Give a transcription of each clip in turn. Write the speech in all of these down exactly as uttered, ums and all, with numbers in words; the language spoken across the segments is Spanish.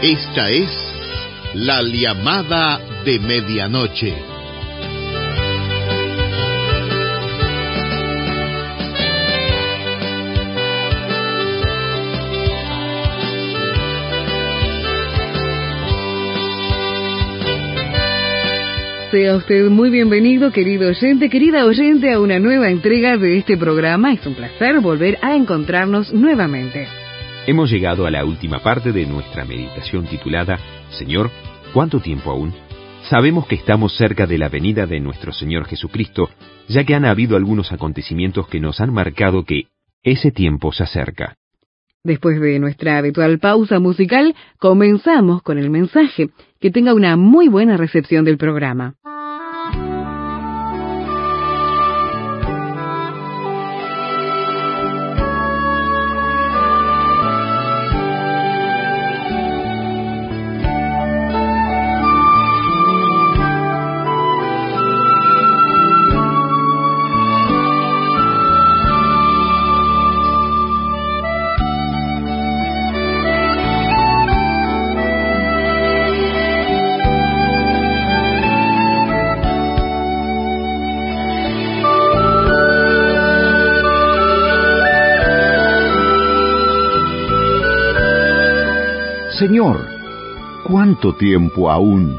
Esta es la llamada de medianoche. Sea usted muy bienvenido, querido oyente, querida oyente, a una nueva entrega de este programa. Es un placer volver a encontrarnos nuevamente. Hemos llegado a la última parte de nuestra meditación titulada Señor, ¿cuánto tiempo aún? Sabemos que estamos cerca de la venida de nuestro Señor Jesucristo, ya que han habido algunos acontecimientos que nos han marcado que ese tiempo se acerca. Después de nuestra habitual pausa musical, comenzamos con el mensaje. Que tenga una muy buena recepción del programa. Señor, ¿cuánto tiempo aún?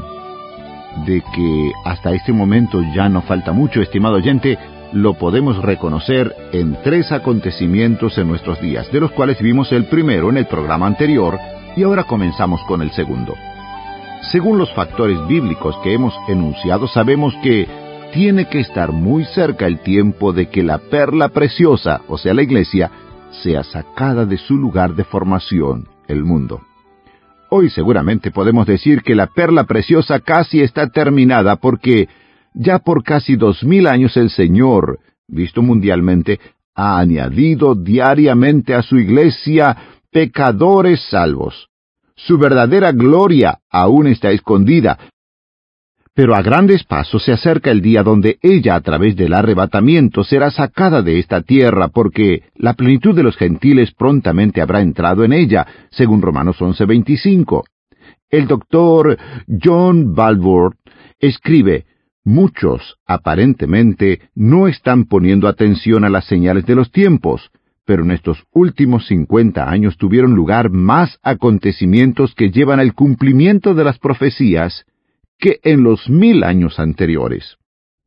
De que hasta este momento ya no falta mucho, estimado oyente, lo podemos reconocer en tres acontecimientos en nuestros días, de los cuales vimos el primero en el programa anterior y ahora comenzamos con el segundo. Según los factores bíblicos que hemos enunciado, sabemos que tiene que estar muy cerca el tiempo de que la perla preciosa, o sea la iglesia, sea sacada de su lugar de formación, el mundo. Hoy seguramente podemos decir que la perla preciosa casi está terminada porque ya por casi dos mil años el Señor, visto mundialmente, ha añadido diariamente a su iglesia pecadores salvos. Su verdadera gloria aún está escondida, pero a grandes pasos se acerca el día donde ella, a través del arrebatamiento, será sacada de esta tierra, porque la plenitud de los gentiles prontamente habrá entrado en ella, según Romanos once veinticinco. El doctor John Balfour escribe: muchos, aparentemente, no están poniendo atención a las señales de los tiempos, pero en estos últimos cincuenta años tuvieron lugar más acontecimientos que llevan al cumplimiento de las profecías que en los mil años anteriores.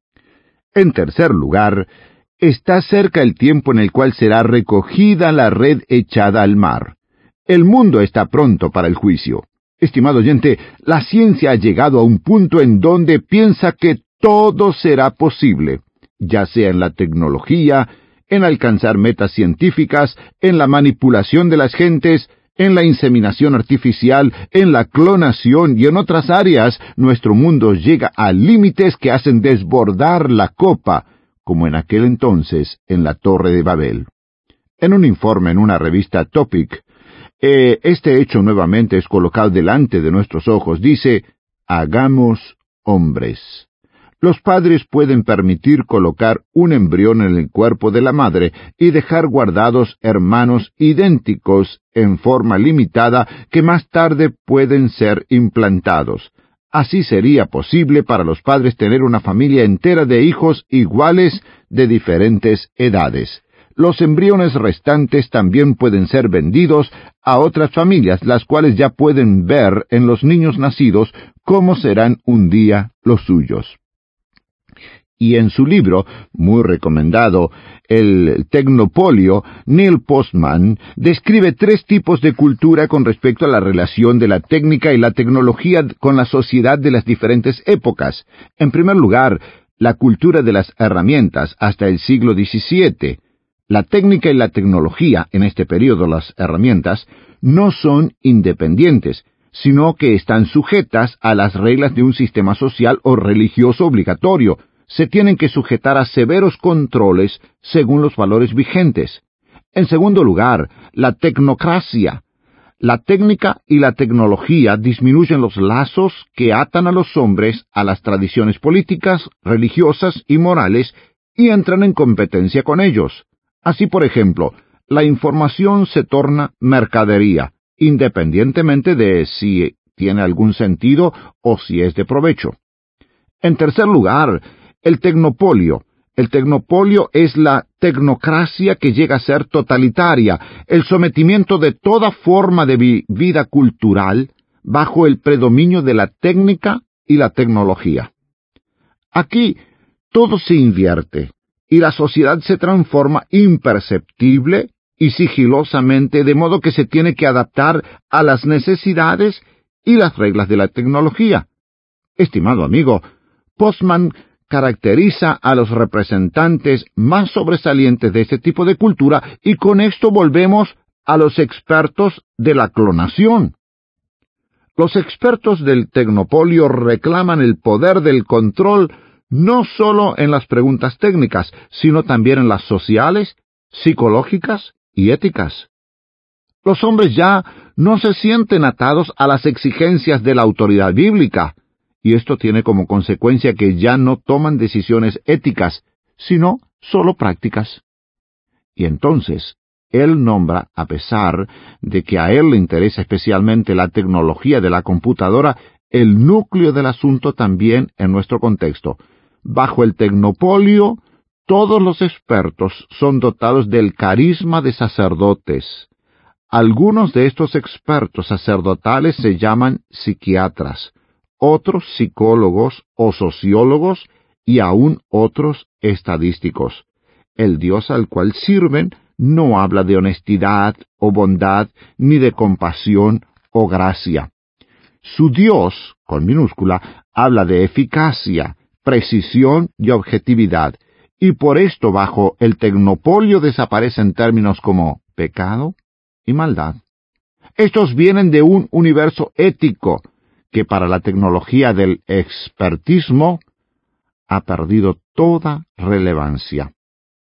En tercer lugar, está cerca el tiempo en el cual será recogida la red echada al mar. El mundo está pronto para el juicio. Estimado oyente, la ciencia ha llegado a un punto en donde piensa que todo será posible, ya sea en la tecnología, en alcanzar metas científicas, en la manipulación de las gentes, en la inseminación artificial, en la clonación y en otras áreas. Nuestro mundo llega a límites que hacen desbordar la copa, como en aquel entonces en la Torre de Babel. En un informe en una revista Topic, eh, este hecho nuevamente es colocado delante de nuestros ojos. Dice: hagamos hombres. Los padres pueden permitir colocar un embrión en el cuerpo de la madre y dejar guardados hermanos idénticos en forma limitada que más tarde pueden ser implantados. Así sería posible para los padres tener una familia entera de hijos iguales de diferentes edades. Los embriones restantes también pueden ser vendidos a otras familias, las cuales ya pueden ver en los niños nacidos cómo serán un día los suyos. Y en su libro, muy recomendado, El Tecnopolio, Neil Postman describe tres tipos de cultura con respecto a la relación de la técnica y la tecnología con la sociedad de las diferentes épocas. En primer lugar, la cultura de las herramientas hasta el siglo diecisiete. La técnica y la tecnología, en este periodo las herramientas, no son independientes, sino que están sujetas a las reglas de un sistema social o religioso obligatorio. Se tienen que sujetar a severos controles según los valores vigentes. En segundo lugar, la tecnocracia. La técnica y la tecnología disminuyen los lazos que atan a los hombres a las tradiciones políticas, religiosas y morales y entran en competencia con ellos. Así, por ejemplo, la información se torna mercadería independientemente de si tiene algún sentido o si es de provecho. En tercer lugar, el tecnopolio. El tecnopolio es la tecnocracia que llega a ser totalitaria, el sometimiento de toda forma de vi- vida cultural bajo el predominio de la técnica y la tecnología. Aquí todo se invierte y la sociedad se transforma imperceptible y sigilosamente, de modo que se tiene que adaptar a las necesidades y las reglas de la tecnología. Estimado amigo, Postman caracteriza a los representantes más sobresalientes de este tipo de cultura, y con esto volvemos a los expertos de la clonación. Los expertos del tecnopolio reclaman el poder del control no solo en las preguntas técnicas, sino también en las sociales, psicológicas y éticas. Los hombres ya no se sienten atados a las exigencias de la autoridad bíblica, y esto tiene como consecuencia que ya no toman decisiones éticas, sino solo prácticas. Y entonces, él nombra, a pesar de que a él le interesa especialmente la tecnología de la computadora, el núcleo del asunto también en nuestro contexto. Bajo el tecnopolio, todos los expertos son dotados del carisma de sacerdotes. Algunos de estos expertos sacerdotales se llaman psiquiatras, otros psicólogos o sociólogos y aún otros estadísticos. El Dios al cual sirven no habla de honestidad o bondad, ni de compasión o gracia. Su Dios, con minúscula, habla de eficacia, precisión y objetividad, y por esto bajo el tecnopolio desaparecen términos como pecado y maldad. Estos vienen de un universo ético que para la tecnología del expertismo ha perdido toda relevancia.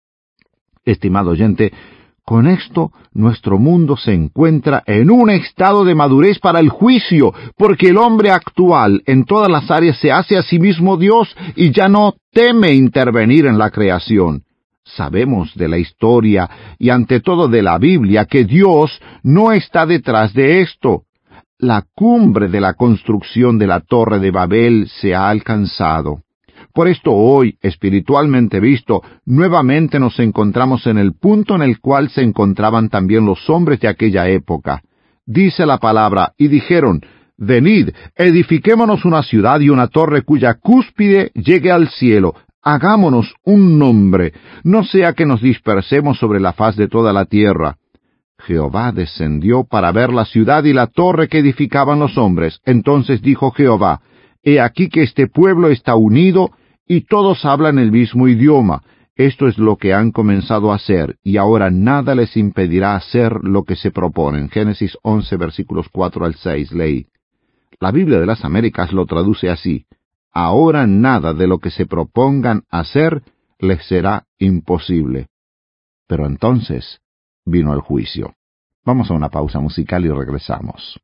Estimado oyente, con esto nuestro mundo se encuentra en un estado de madurez para el juicio, porque el hombre actual en todas las áreas se hace a sí mismo Dios y ya no teme intervenir en la creación. Sabemos de la historia y ante todo de la Biblia que Dios no está detrás de esto. La cumbre de la construcción de la Torre de Babel se ha alcanzado. Por esto hoy, espiritualmente visto, nuevamente nos encontramos en el punto en el cual se encontraban también los hombres de aquella época. Dice la palabra, y dijeron, venid, edifiquémonos una ciudad y una torre cuya cúspide llegue al cielo, hagámonos un nombre, no sea que nos dispersemos sobre la faz de toda la tierra. Jehová descendió para ver la ciudad y la torre que edificaban los hombres. Entonces dijo Jehová, he aquí que este pueblo está unido, y todos hablan el mismo idioma. Esto es lo que han comenzado a hacer, y ahora nada les impedirá hacer lo que se proponen. Génesis once, versículos cuatro al seis, leí. La Biblia de las Américas lo traduce así, ahora nada de lo que se propongan hacer les será imposible. Pero entonces vino el juicio. Vamos a una pausa musical y regresamos.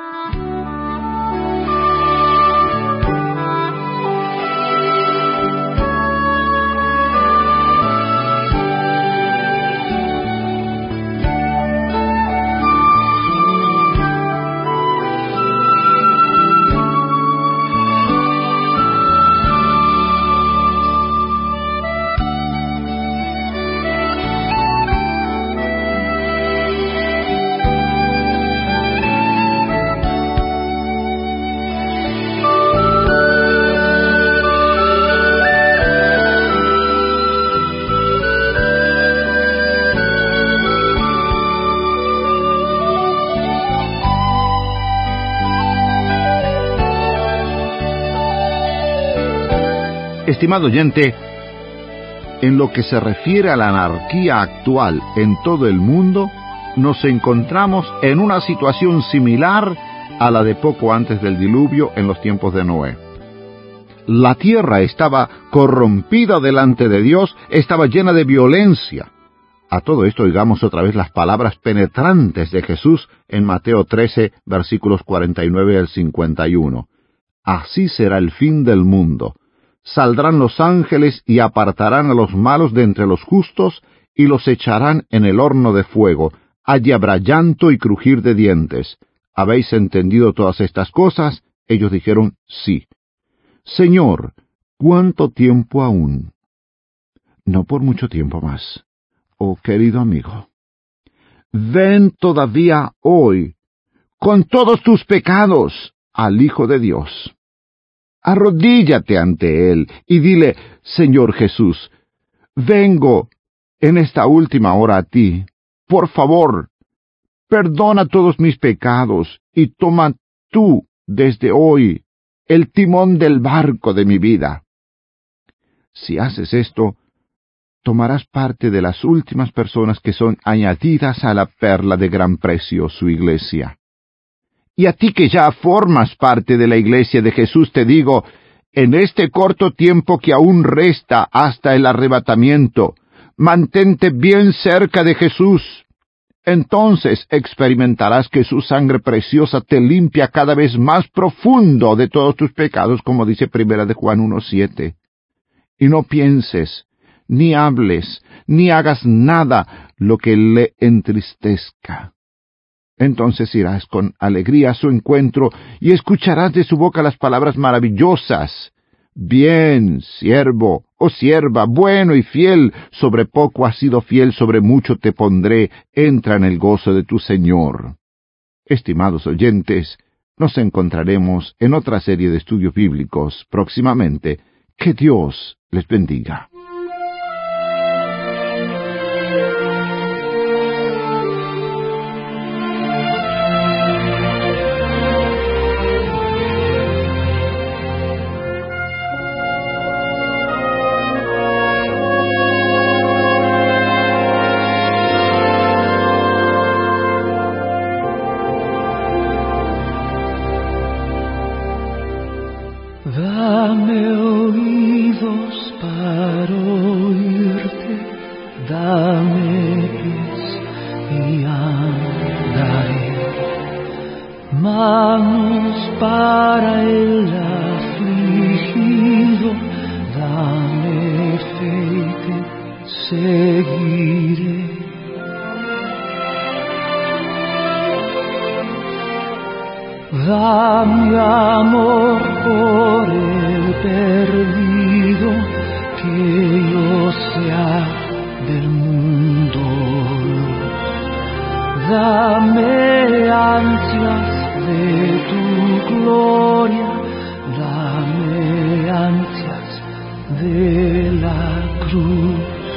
Estimado oyente, en lo que se refiere a la anarquía actual en todo el mundo, nos encontramos en una situación similar a la de poco antes del diluvio en los tiempos de Noé. La tierra estaba corrompida delante de Dios, estaba llena de violencia. A todo esto oigamos otra vez las palabras penetrantes de Jesús en Mateo trece, versículos cuarenta y nueve al cincuenta y uno. Así será el fin del mundo. Saldrán los ángeles y apartarán a los malos de entre los justos y los echarán en el horno de fuego. allí habrá llanto y crujir de dientes. ¿Habéis entendido todas estas cosas? Ellos dijeron, sí. Señor, ¿cuánto tiempo aún? No por mucho tiempo más. Oh, querido amigo, ven todavía hoy, con todos tus pecados, al Hijo de Dios. Arrodíllate ante Él y dile, Señor Jesús, vengo en esta última hora a ti. Por favor, perdona todos mis pecados y toma tú, desde hoy, el timón del barco de mi vida. Si haces esto, tomarás parte de las últimas personas que son añadidas a la perla de gran precio, su iglesia. Y a ti que ya formas parte de la iglesia de Jesús, te digo, en este corto tiempo que aún resta hasta el arrebatamiento, mantente bien cerca de Jesús. Entonces experimentarás que su sangre preciosa te limpia cada vez más profundo de todos tus pecados, como dice Primera de Juan uno siete. Y no pienses, ni hables, ni hagas nada lo que le entristezca. Entonces irás con alegría a su encuentro y escucharás de su boca las palabras maravillosas. Bien, siervo o sierva, bueno y fiel, sobre poco has sido fiel, sobre mucho te pondré, entra en el gozo de tu Señor. Estimados oyentes, nos encontraremos en otra serie de estudios bíblicos próximamente. Que Dios les bendiga. Dame oídos para oírte, dame pies y andaré, manos para el afligido, dame fe y te seguiré. Dame amor por el perdido, que yo sea del mundo. Dame ansias de tu gloria, dame ansias de la cruz.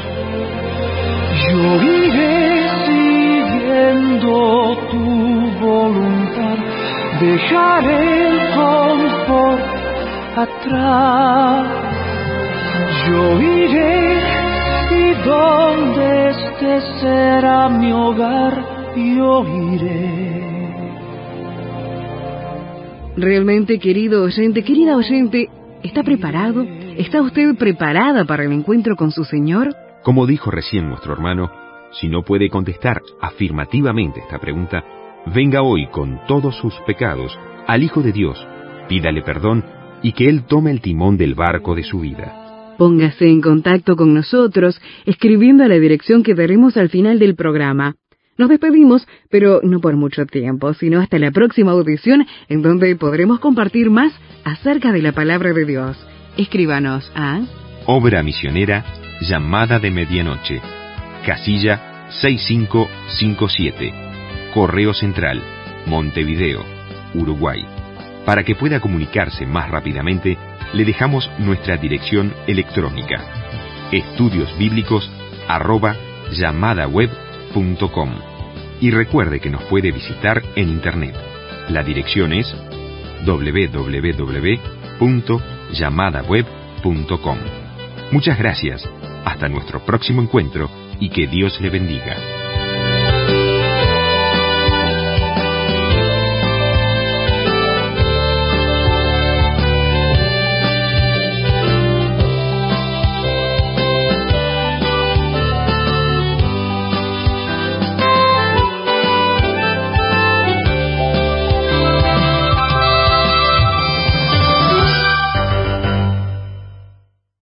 Yo iré siguiendo tu voluntad, dejaré el confort atrás. Yo iré y donde esté será mi hogar, yo iré. Realmente, querido oyente, querida oyente, ¿está preparado? ¿Está usted preparada para el encuentro con su Señor? Como dijo recién nuestro hermano, si no puede contestar afirmativamente esta pregunta, venga hoy con todos sus pecados al Hijo de Dios, pídale perdón y que Él tome el timón del barco de su vida. Póngase en contacto con nosotros escribiendo a la dirección que daremos al final del programa. Nos despedimos, pero no por mucho tiempo, sino hasta la próxima audición, en donde podremos compartir más acerca de la Palabra de Dios. Escríbanos a Obra Misionera Llamada de Medianoche, casilla seis cinco cinco siete, Correo Central, Montevideo, Uruguay. Para que pueda comunicarse más rápidamente, le dejamos nuestra dirección electrónica: estudiosbíblicos arroba llamadaweb punto com. Y recuerde que nos puede visitar en internet. La dirección es doble u doble u doble u punto llamadaweb punto com. Muchas gracias. Hasta nuestro próximo encuentro y que Dios le bendiga.